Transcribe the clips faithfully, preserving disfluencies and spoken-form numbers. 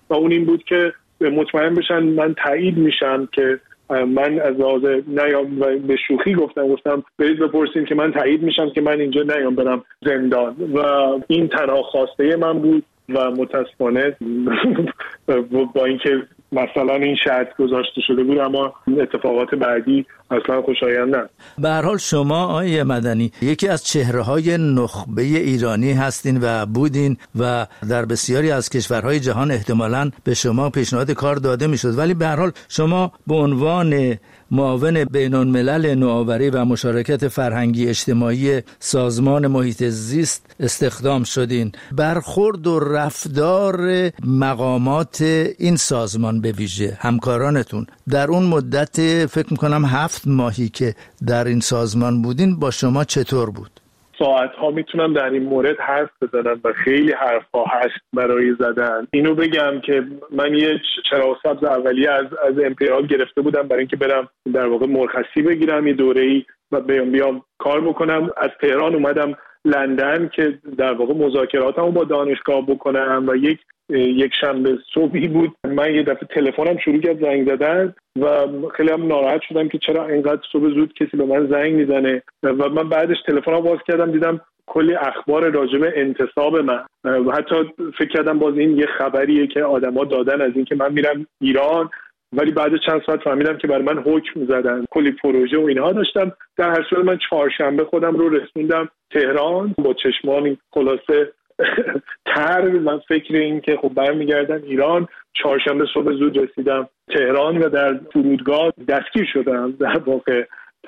و اون این بود که مطمئن بشن من تایید میشم که من از لحاظ نیام و به شوخی گفتم گفتم برید بپرسین که من تایید میشم که من اینجا نیام برم زندان و این تنها خواسته من بود و متاسفانه با اینکه مثلا این شرط گذاشته شده بود اما اتفاقات بعدی اصلا خوشایند نه. به هر حال شما آقای مدنی یکی از چهره‌های نخبه ایرانی هستین و بودین و در بسیاری از کشورهای جهان احتمالاً به شما پیشنهاد کار داده میشد، ولی به هر حال شما به عنوان معاون بین‌الملل نوآوری و مشارکت فرهنگی اجتماعی سازمان محیط زیست استخدام شدین. برخورد و رفتار مقامات این سازمان به ویژه همکارانتون در اون مدت فکر میکنم هفت ماهی که در این سازمان بودین با شما چطور بود؟ ساعت ها میتونم در این مورد حرف بزنم و خیلی حرف ها هست برای زدن. اینو بگم که من یه چراغ سبز اولیه از از امپریال گرفته بودم برای اینکه برم در واقع مرخصی بگیرم یه دوره‌ای و بیام بیام کار بکنم. از تهران اومدم لندن که در واقع مذاکراتمو با دانشگاه بکنم و یک یک شنبه صبحی بود من یه دفعه تلفنم شروع کرد زنگ زدن و خیلی هم ناراحت شدم که چرا اینقدر صبح زود کسی به من زنگ میزنه و من بعدش تلفنم باز کردم دیدم کلی اخبار راجع به انتصاب من و حتی فکر کردم باز این یه خبریه که آدما دادن از این که من میرم ایران، ولی بعد چند ساعت فهمیدم که برای من حکم زدن. کلی پروژه و اینها داشتم. در هر صورت من چهارشنبه خودم رو رسوندم تهران با چشمانی خلاصه تر من فکر این که خب برمیگردم ایران. چهارشنبه صبح زود رسیدم تهران و در فرودگاه دستگیر شدم در واقع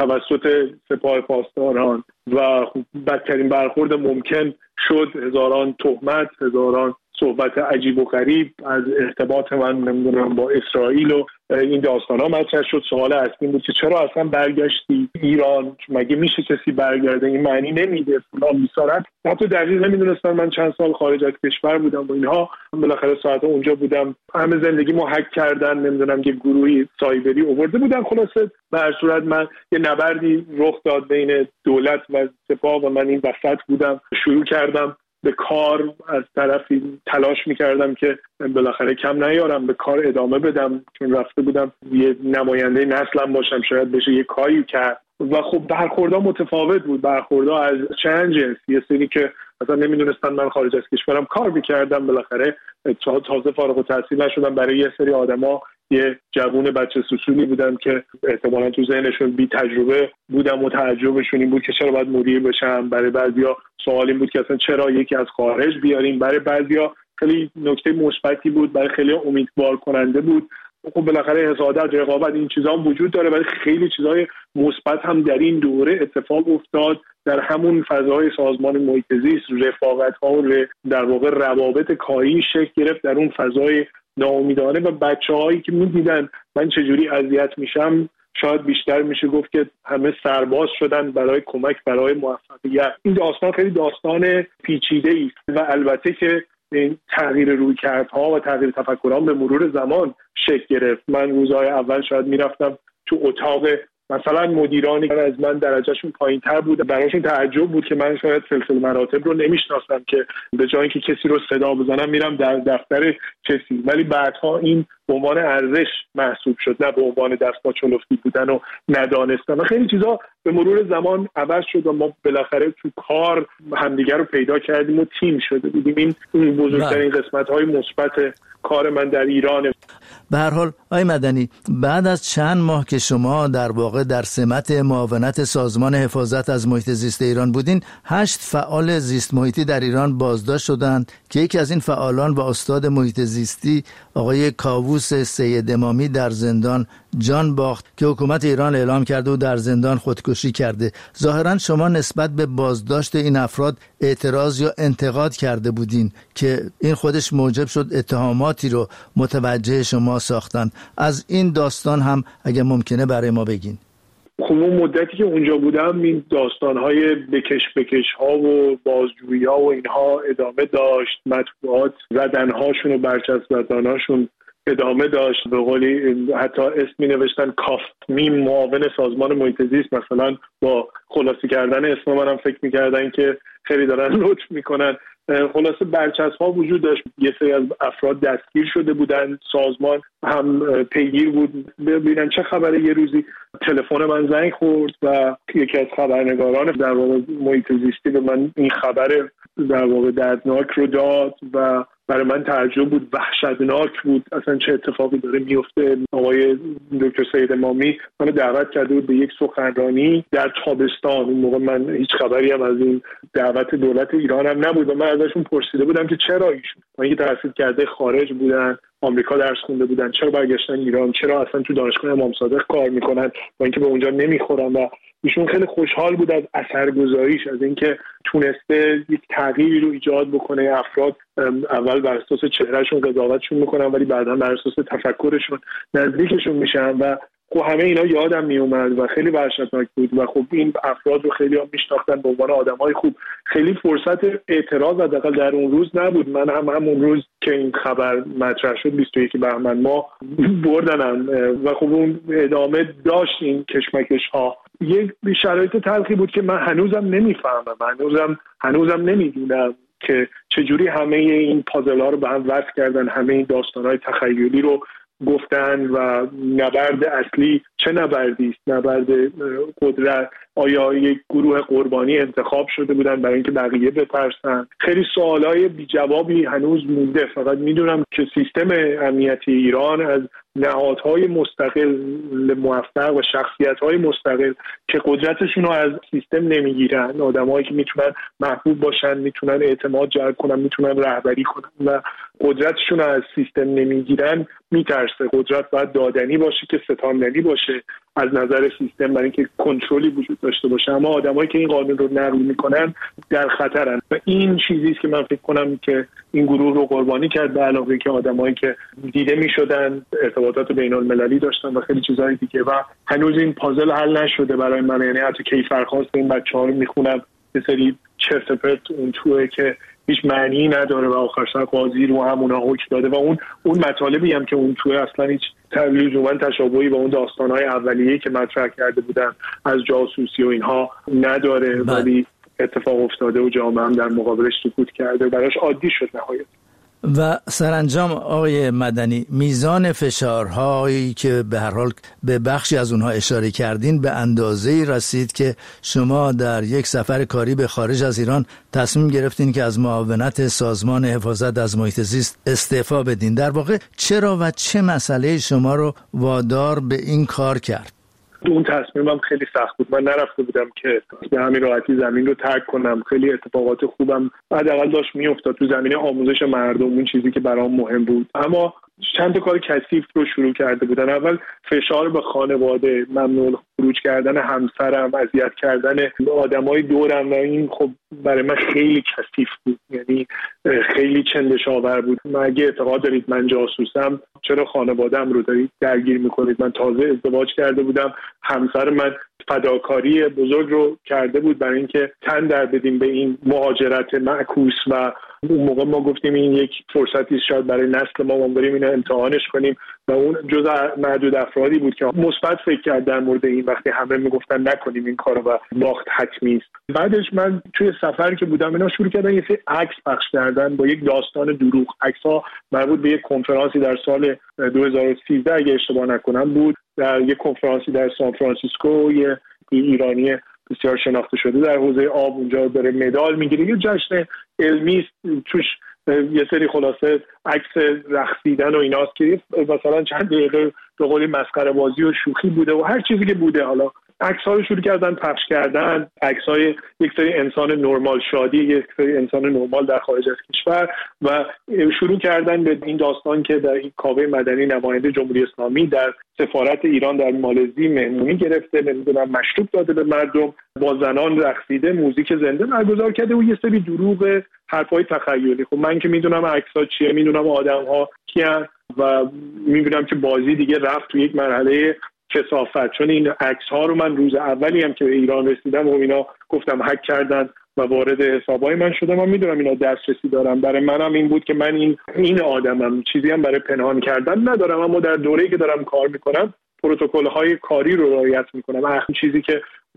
توسط سپاه پاسداران و خب بدترین برخورد ممکن شد. هزاران تهمت، هزاران صحبت عجیب و غریب از ارتباط من نمیدونم با اسرائیل و این داستان ها مطرح شد. سوال اصلی بود که چرا اصلا برگشتی ایران، مگه میشه کسی برگرده، این معنی نمیده فلان بیسارت. حتی دقیق نمیدونستم من چند سال خارج از کشور بودم و اینها. بالاخره ساعت اونجا بودم، همه زندگی ما هک کردن، نمیدونم یه گروهی سایبری آورده بودن. خلاصه به هر صورت من یه نبردی رخ داد بین دولت و سپاه و من این وسط بودم. شروع کردم به کار، از طرفی تلاش میکردم که بالاخره کم نیارم، به کار ادامه بدم، چون رفته بودم یه نماینده نسلم باشم، شاید بشه یه کاری کرد. و خب برخوردها متفاوت بود، برخوردها از چند جنس. یه سری که اصلا نمیدونستن من خارج از کشورم کار میکردم، بالاخره تازه فارغ التحصیل نشدم. برای یه سری آدما یه جوون بچه سوسولی بودم که احتمالاً تو ذهنشون بی تجربه بودم و تعجبشون این بود که چرا باید مدیر بشم. برای بعضیا سوال این بود که اصلا چرا یکی از خارج بیاریم. برای بعضیا خیلی نکته مثبتی بود، برای خیلی امیدوار کننده بود. خب بالاخره حسادت، رقابت، این چیزا هم وجود داره، ولی خیلی چیزای مثبت هم در این دوره اتفاق افتاد. در همون فضای سازمان محیط زیست رفاقت‌ها و در واقع روابط کاری شکل گرفت در اون فضای ناامیدانه و بچه‌هایی که می‌دیدن من چجوری اذیت میشم. شاید بیشتر میشه گفت که همه سرباز شدن برای کمک، برای موفقیت. این داستان خیلی داستان پیچیده‌ای است و البته که این تغییر رویکردها و تغییر تفکرها به مرور زمان شکل گرفت. من روزهای اول شاید میرفتم تو اتاق مثلا مدیرانی که از من درجهشون پایین تر بود، برایشون تعجب بود که من شاید سلسله مراتب رو نمیشناسم که به جای اینکه کسی رو صدا بزنم میرم در دفتر کسی. ولی بعدها این به عنوان ارزش محسوب شد، نه به عنوان دستپا چلفتی بودن و ندانستن. و خیلی چیزا به مرور زمان عوض شد و ما بالاخره تو کار همدیگر رو پیدا کردیم و تیم شده بودیم. این بزرگترین قسمت‌های مثبت کار من در ایرانه. به هر حال آقای مدنی، بعد از چند ماه که شما در واقع در سمت معاونت سازمان حفاظت از محیط زیست ایران بودین، هشت فعال زیست محیطی در ایران بازداشت شدند که یکی از این فعالان و استاد محیط زیستی آقای کاووس سید امامی در زندان جان باخت که حکومت ایران اعلام کرده و در زندان خودکشی کرده. ظاهرا شما نسبت به بازداشت این افراد اعتراض یا انتقاد کرده بودین که این خودش موجب شد اتهاماتی رو متوجه شما ساختن. از این داستان هم اگه ممکنه برای ما بگین. خب اون مدتی که اونجا بودم این داستان‌های بکش بکش ها و بازجویی ها و اینها ادامه داشت. مطبوعات زدنهاشون و برچسب زدنهاشون ادامه داشت. به قولی حتی اسمی نوشتن کاف میم معاون سازمان محیط زیست، مثلا با خلاصی کردن اسم منم فکر می‌کردن که خیلی دارن لطف میکنن. خلاصه برچسب‌ها وجود داشت. یه سری از افراد دستگیر شده بودن، سازمان هم پیگیر بود ببینن چه خبره. یه روزی تلفن من زنگ خورد و یکی از خبرنگاران در واقع محیط زیستی به من این خبر در واقع دردناک رو داد و برای من تعجب بود، وحشتناک بود، اصلا چه اتفاقی داره میفته. آقای دکتر سید امامی منو دعوت کرده بود به یک سخنرانی در تابستان. اون موقع من هیچ خبری هم از این دعوت دولت ایران هم نبود و من ازشون پرسیده بودم که چرا ایشون، من اینکه تحصیل کرده خارج بودن، آمریکا درس خونده بودن، چرا برگشتن ایران، چرا اصلا تو دانشگاه امام صادق کار میکنن با اینکه به اونجا نمیخورن. و ایشون خیلی خوشحال بود از اثرگذاریش، از اینکه تونسته یک تغییری رو ایجاد بکنه. افراد اول بر اساس چهرهشون قضاوتشون میکنن ولی بعدا بر اساس تفکرشون نزدیکشون میشن و خب همه اینا یادم میومد و خیلی وحشتناک بود و خب این افراد رو خیلی هم میشناختن به عنوان آدمای خوب. خیلی فرصت اعتراض حداقل در اون روز نبود. من هم همون روز که این خبر مطرح شد بیست و یک بهمن ماه بردنم و خب اون ادامه داشت این کشمکش ها. یک شرایط تلخی بود که من هنوزم نمیفهمم، هنوزم هنوزم نمیدونم که چجوری همه این پازل ها رو به هم وصل کردن، همه این داستان های تخیلی رو گفتن و نبرد اصلی چه نبردی است؟ نبرد قدرت. آیا یک گروه قربانی انتخاب شده بودن برای اینکه بقیه بترسن؟ خیلی سوالای بی جوابی هنوز مونده. فقط میدونم که سیستم امنیتی ایران از نهادهای مستقل موفق و شخصیت‌های مستقل که قدرتشون رو از سیستم نمیگیرن، آدمایی که میتونن محبوب باشن، میتونن اعتماد جلب کنن، میتونن رهبری کنن و قدرتشون رو از سیستم نمیگیرن، میترسه. قدرت باید دادنی باشه که ستاندنی باشه از نظر سیستم برای اینکه کنترلی وجود داشته باشه. اما آدمایی که این قانون رو نقض میکنن در خطرن و این چیزی است که من فکر کنم که این گروه رو قربانی کرد، به علاوه اینکه آدمایی که دیده میشدن، ارتباطات بین المللی داشتن و خیلی چیزهای دیگه و هنوز این پازل حل نشده برای من. یعنی حتی کیفرخواست این بچه‌ها رو میخونم یه سری چرت و پرت اون توئه که هیچ معنی نداره و آخر سر قاضی رو همونا حکم داده و اون اون مطالبی هم که اون توئه اصلا هیچ لزوما تشابهی با اون داستان‌های اولیه‌ای که مطرح کرده بودن از جاسوسی و اینها نداره ولی اتفاق افتاده و جامعه هم در مقابلش سکوت کرده، براش عادی شد نهایت. و سرانجام آقای مدنی، میزان فشارهایی که به هر حال به بخشی از اونها اشاره کردین به اندازه‌ای رسید که شما در یک سفر کاری به خارج از ایران تصمیم گرفتین که از معاونت سازمان حفاظت از محیط زیست استعفا بدین. در واقع چرا و چه مسئله شما رو وادار به این کار کرد؟ اون تصمیمم خیلی سخت بود. من نرفته بودم که به همین راحتی زمین رو ترک کنم. خیلی اتفاقات خوبم حداقل داشت میافتاد تو زمینه آموزش مردم، اون چیزی که برام مهم بود. اما چند تا کار کثیف رو شروع کرده بودن. اول فشار به خانواده، ممنوع خروج کردن همسرم، اذیت کردن آدمای دورم و این خب برای من خیلی کثیف بود. یعنی خیلی چندش‌آور بود. من اگه اعتقاد دارید من جاسوسم، چرا خانواده‌ام رو دارید درگیر می‌کنید؟ من تازه ازدواج کرده بودم، همسر من فداکاری بزرگ رو کرده بود برای اینکه تن در بدیم به این مهاجرت معکوس و اون موقع ما گفتیم این یک فرصتی شاید برای نسل ما، ما بریم اینو امتحانش کنیم و اون جزء معدود افرادی بود که مثبت فکر کرد در مورد این، وقتی همه میگفتن نکنیم این کارو و باخت حتمی است. بعدش من توی سفری که بودم اینا شروع کردن یه سری عکس پخش کردن با یک داستان دروغ. عکس‌ها مربوط به یک کنفرانسی در سال دو هزار و سیزده اگه اشتباه نکنم بود، در یک کنفرانسی در سان فرانسیسکو. یه ایرانی بسیار شناخته شده در حوزه آب اونجا داره مدال میگیره، یه جشن علمی توش یه سری خلاصه عکس رقصیدن و ایناست که مثلا چند دقیقه به قولی مسخره بازی و شوخی بوده و هر چیزی که بوده. حالا عکس‌ها رو شروع کردن پخش کردن، عکس‌های یک سری انسان نرمال شادی، یک سری انسان نرمال در خارج از کشور و شروع کردن به این داستان که در این کاوه مدنی نماینده جمهوری اسلامی در سفارت ایران در مالزی مهمونی گرفته، نمیدونم مشروب داده به مردم، با زنان رقصیده، موزیک زنده برگزار کرده و یه سری دروغ، حرفای تخیلی. خب من که میدونم عکس‌ها چیه، میدونم آدم‌ها کیان و میبینم که بازی دیگه رفت تو یک مرحله کثافت، چون این عکس‌ها رو من روز اولی هم که به ایران رسیدم و اینا گفتم هک کردن و وارد حسابای من شدم. من میدونم اینا دسترسی دارم. برای منم این بود که من این این آدمم، چیزی هم برای پنهان کردن ندارم، اما در دوره‌ای که دارم کار میکنم پروتکل‌های کاری رو رعایت میکنم. اخر چیزی که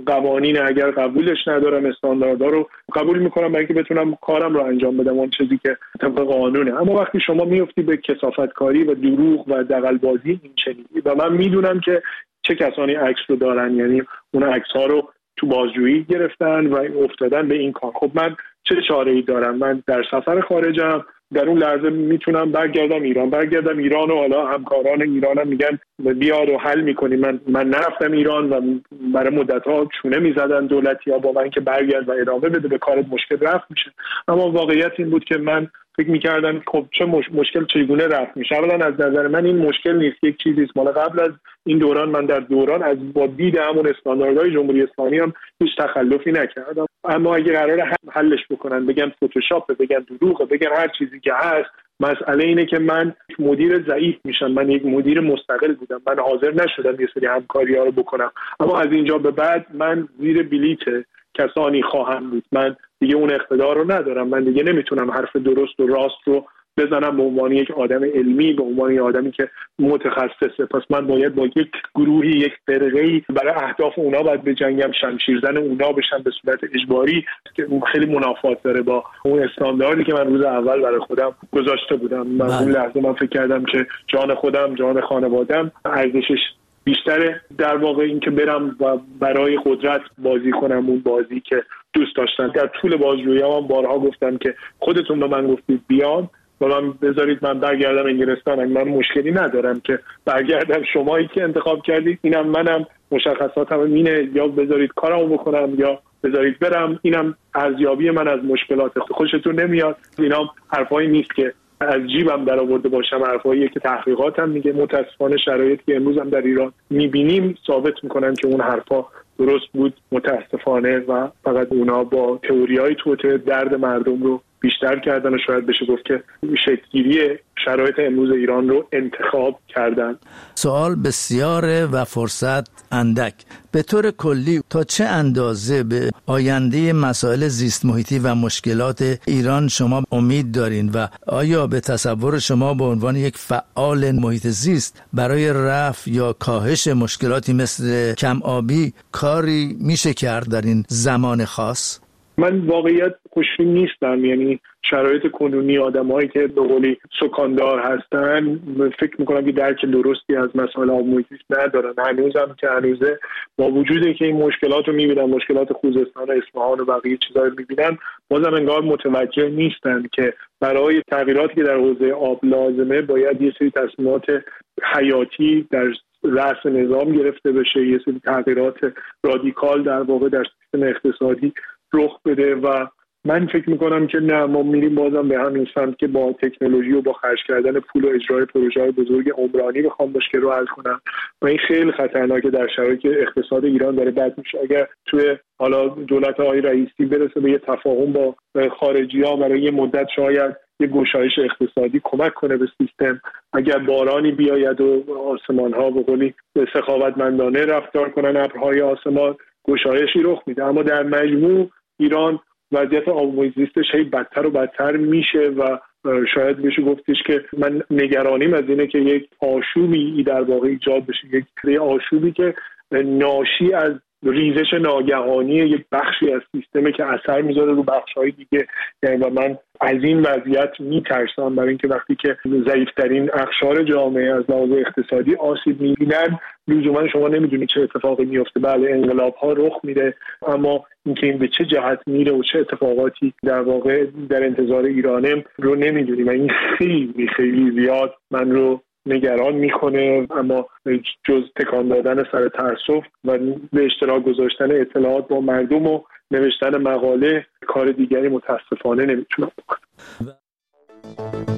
قوانین اگر قبولش ندارم استانداردها رو قبول میکنم برای اینکه بتونم کارم رو انجام بدم، اون چیزی که طبق قانونه. اما وقتی شما میفتی به کثافتکاری و دروغ و دغل‌بازی این چنینی و من میدونم که چه کسانی عکس رو دارن، یعنی اون عکس ها رو تو بازجویی گرفتن و افتادن به این کار. خب من چه چاره‌ای دارم؟ من در سفر خارجم، در اون لحظه میتونم برگردم ایران برگردم ایران و حالا همکاران ایرانم میگن بیا رو حل میکنیم. من من نرفتم ایران و برای مدت‌ها چونه میزدن دولتی‌ها با من که برگرد و ادامه بده، به کارت مشکل رفت میشه. اما واقعیت این بود که من فکر می‌کردم خب چه مش... مشکل چگونه رفت میشه. اولا از نظر من این مشکل نیست، یک چیزی است مال قبل از این دوران. من در دوران از با دید همون استانداردهای جمهوری اسلامی هم هیچ تخلفی نکردم. اما اگه قراره حلش بکنن، بگن فتوشاپ، بگن دروغه، بگن هر چیزی که هست، مسئله اینه که من مدیر ضعیف میشم. من یک مدیر مستقل بودم، من حاضر نشدم یه سری همکاری‌ها رو بکنم. اما از اینجا به بعد من زیر بلیت کسانی خواهم بود. من دیگه اون اقتدار رو ندارم. من دیگه نمیتونم حرف درست و راست رو بزنم به عنوان یک آدم علمی، به عنوان یک آدمی که متخصصه. پس من باید با یک گروهی، یک فرقه‌ای برای اهداف اونا باید بجنگم، شمشیرزن اونا بشم به صورت اجباری، که خیلی منافات داره با اون استانداردی که من روز اول برای خودم گذاشته بودم. من اون لحظه من فکر کردم که جان خودم، جان خانواده‌ام ارزشش بیشتره در واقع این که برم و برای قدرت بازی کنم اون بازی که دوست داشتن. در طول بازجویی‌ام هم بارها گفتم که خودتون به من گفتید بیام و من بذارید من برگردم انگلستان، من مشکلی ندارم که برگردم. شمایی که انتخاب کردید، اینم منم، مشخصاتم اینه، یا بذارید کارمو بکنم یا بذارید برم. اینم ارزیابی من از مشکلات. خوشتون نمیاد اینا حرفایی نیست که از جیبم در آورده باشم، حرفاییه که تحقیقاتم میگه. متاسفانه شرایطی که امروز هم در ایران میبینیم ثابت میکنن که اون حرفا درست بود. متاسفانه و فقط اونا با تئوریای توته درد مردم رو بیشتر کردن و شاید بشه گفت که شکل‌گیری شرایط امروز ایران رو انتخاب کردن. سوال بسیاره و فرصت اندک. به طور کلی تا چه اندازه به آینده مسائل زیست محیطی و مشکلات ایران شما امید دارین و آیا به تصور شما به عنوان یک فعال محیط زیست برای رفع یا کاهش مشکلاتی مثل کم آبی کاری میشه کرد در این زمان خاص؟ من واقعیت خوشبین نیستم. یعنی شرایط کنونی آدمایی که به قولی سکاندار هستن فکر میکنم که درک درستی از مسائل آب محیط ندارن. هنوزم که هنوزه با وجودی که این مشکلات رو میبینن، مشکلات خوزستان و اصفهان و بقیه چیزا رو میبینن، بازم انگار متوجه نیستن که برای تغییراتی که در حوزه آب لازمه باید یه سری تصمیمات حیاتی در رأس نظام گرفته بشه، یه سری تغییرات رادیکال در واقع در سیستم اقتصادی رخ بده. و من فکر میکنم که نه، ما میریم بازم به همین سمت که با تکنولوژی و با خرج کردن پول و اجرای پروژه‌های بزرگ عمرانی بخوام مشکل رو حل کنم و این خیلی خطرناکه در شرایطی که اقتصاد ایران داره بد میشه. اگر توی حالا دولت آقای رئیسی برسه به یه تفاهم با خارجی‌ها برای یه مدت شاید یه گشایش اقتصادی کمک کنه به سیستم، اگر بارانی بیاید و آسمان‌ها به قولی سخاوتمندانه رفتار کنن، ابرهای آسمان، گشایشی رخ میده. اما در مجموع ایران وضعیت آب محیط زیستش هی بدتر و بدتر میشه و شاید بشه گفتش که من نگرانیم از اینه که یک آشوبی در واقع ایجاد بشه، یک آشوبی که ناشی از ریزش ناگهانی یک بخشی از سیستمی که اثر میذاره رو بخش‌های دیگه. یعنی و من از این وضعیت میترسم، برای اینکه وقتی که ضعیف‌ترین اقشار جامعه از لحاظ اقتصادی آسیب می‌بینن، لزوما شما نمیدونید چه اتفاقی میفته. بله انقلاب‌ها رخ میده، اما اینکه این به چه جهت میره و چه اتفاقاتی در واقع در انتظار ایرانه رو نمیدونیم و این خیلی خیلی زیاد من رو نگران میکنه. اما جز تکان دادن سر تأسف و به اشتراک گذاشتن اطلاعات با مردم و نوشتن مقاله، کار دیگری متاسفانه نمیتونم بکنم.